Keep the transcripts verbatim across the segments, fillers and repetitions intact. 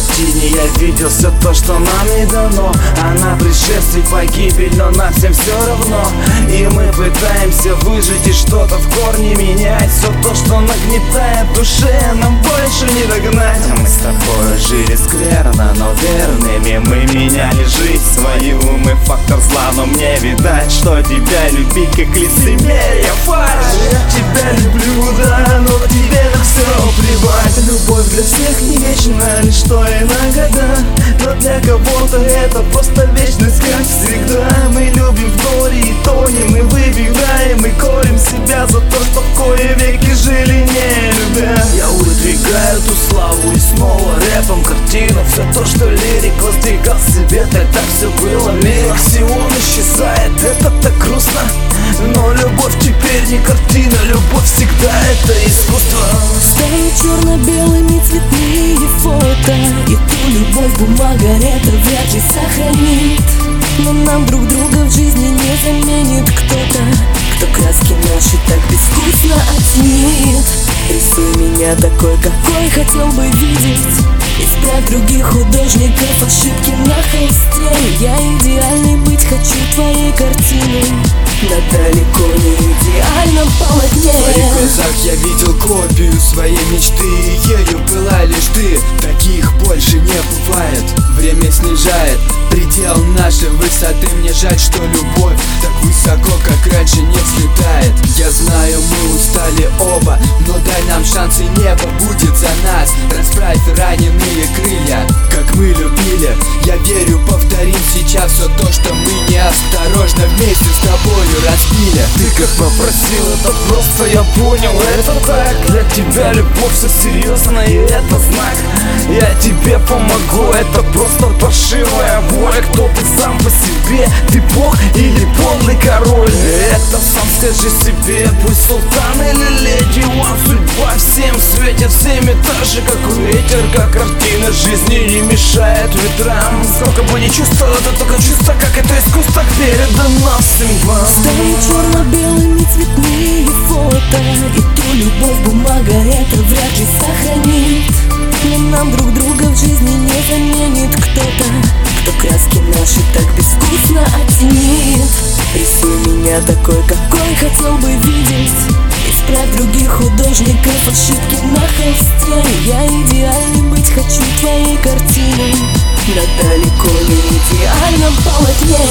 картине я видел все то, что нам не дано. Она предшествует погибель, но нам всем все равно. И мы пытаемся выжить и что-то в корне менять. Все то, что нагнетает душе, нам больше не догнать. Мы с тобой жили скверно, но верными. Мы меняли жизнь свою, мы фактор зла. Но мне видать, что тебя любить как лицемерие фальшь. Я тебя люблю, да, но тебе так все плевать. Любовь для всех не вечна, лишь что иногда. Но для кого-то это просто вечность, как всегда. Мы любим в горе и тонем, мы выбираем и корим себя за то, что в кое веки жили не любя. Я выдвигаю эту славу и снова рэпом картину. Все то, что лирик воздвигал себе, тогда все было мир. Аксиом исчезает, это так грустно. Но любовь теперь не картина, любовь всегда это искусство. Стали черно-белыми цветные фото, и ту любовь бумага это вряд ли сохранит. Но нам друг друга в жизни не заменит кто-то, кто краски наши так безвкусно оценит. Рисуй меня такой, какой хотел бы видеть. Исправь других художников ошибки на холсте. Я идеальный быть хочу твоей картиной, но далеко не идеальном полотне. В твоих глазах я видел копию своей мечты, и ею была лишь ты. Таких больше не бывает, время снижает предел нашей высоты. Мне жаль, что любовь так высоко, как раньше, не взлетает. Я знаю, мы устали оба, но дай нам шанс, и небо будет за нас. Расправь раненые крылья, как мы любили. Я верю, повторим сейчас все то, что мы неосторожно вместе с тобою разбили. Ты как попросил, это просто я понял, это так. Для тебя любовь все серьезно, и это знак. Я тебе помогу, это просто паршивая боль. Кто ты сам по себе, ты бог или полный король? Это сам скажи себе, пусть султан или леди ван. Судьба всем светит, всеми так же, как ветер, как картина жизни не мешает ветрам. Сколько бы ни чувствовал, это только чувство, как это искусство передано всем вам. Стали черно-белыми цветные фото, и ту любовь бумага это вряд ли сохранит. Но нам друг друга в жизни не заменит кто-то, кто краски наши так безвкусно оценит. Рисуй меня такой, какой хотел бы видеть. Исправь других художников ошибки на холсте. Я идеальный быть хочу твоей картиной, но далеко не идеальном полотне.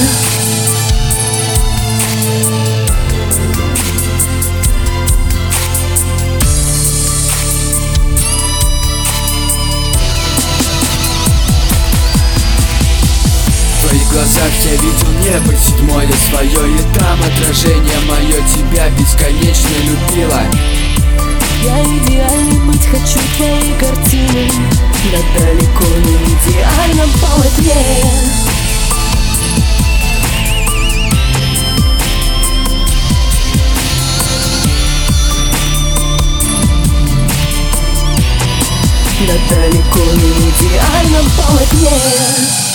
В твоих глазах я видел небо седьмое свое, и там отражение мое тебя бесконечно любило. Я идеальный быть хочу твоей картиной, но далеко не идеальном полотне. Но далеко не идеальном полотне.